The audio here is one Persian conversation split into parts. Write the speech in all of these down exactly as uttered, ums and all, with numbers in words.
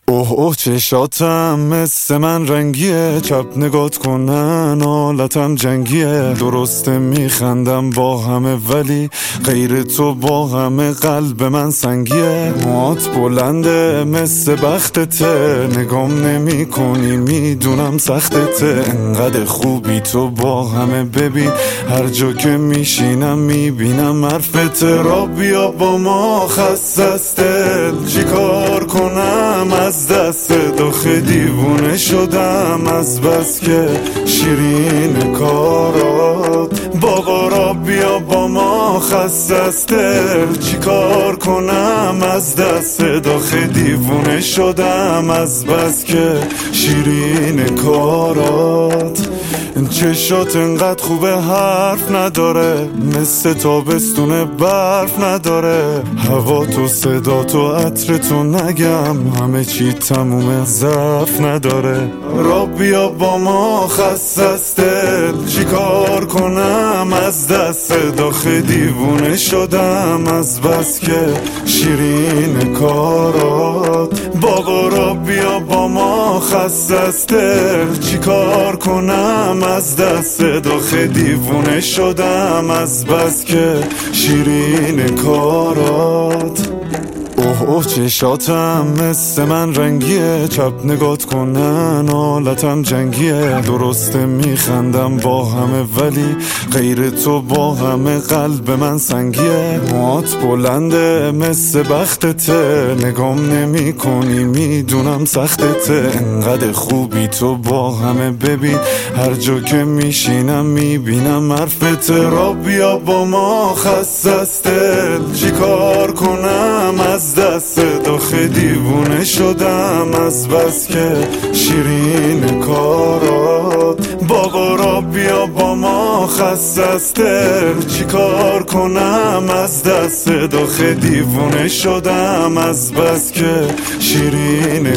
اوه اوه چشاتم مثل من رنگیه، چپ نگات کنن حالتم جنگیه. درسته میخندم با همه ولی غیر تو با همه قلب من سنگیه. موات بلنده مثل بختته، نگام نمی کنی میدونم سختته. انقدر خوبی تو با همه، ببین هر جا که میشینم میبینم حرفت. را بیا با ما خسته است دل، چی کار کنم از دست داخل دیوونه شدم از بس که شیرین کارات. بابا را بیا با ما خسته است دل، چی کار کنم از دست داخل دیوونه شدم از بس که شیرین کارات. چشات انقدر خوبه حرف نداره، مثل تابستون برف نداره. هوا تو صدا تو عطر تو نگم، همه چی تمومه ضعف نداره. را بیا با ما خسته است دل، چی کار کنم از دست داخل دیوونه شدم از بس که شیرین کارات. بابا را بیا با ما خسته است دل، چی کار کنم از دست داخل دیوونه شدم از بس که شیرین کارات. اوه اوه چشاتم مثل من رنگیه، چپ نگات کنن حالتم جنگیه. درسته میخندم با همه ولی غیر تو با همه قلب من سنگیه. موات بلنده مثل بختته، نگام نمی کنی میدونم سختته. انقدر خوبی تو با همه، ببین هر جا که میشینم میبینم حرفت. را بیا با ما خسته است دل، چی کار کنم از دست داخل دیوونه شدم از بس که شیرین کارات. بابا را بیا با ما خسته است دل، چی کار کنم از دست داخل دیوونه شدم از بس که شیرین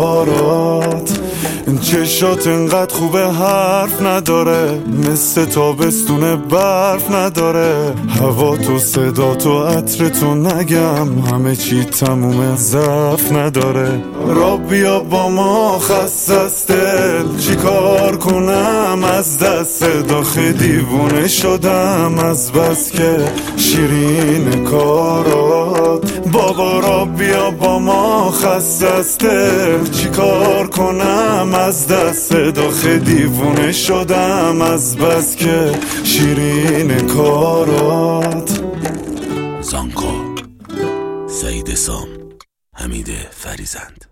کارات. چشات انقدر خوبه حرف نداره، مثل تابستون برف نداره. هوا تو صدا تو عطر تو نگم، همه چی تمومه ضعف نداره. را بیا با ما خسته است دل، چی کار کنم از دست داخل دیوونه شدم از بس که شیرین کارات. بابا را بیا با ما خسته است دل، چی کار کنم از دست داخل دیوونه شدم از بس که شیرین کارات. زانکو، سعید سام، حمید فریزند.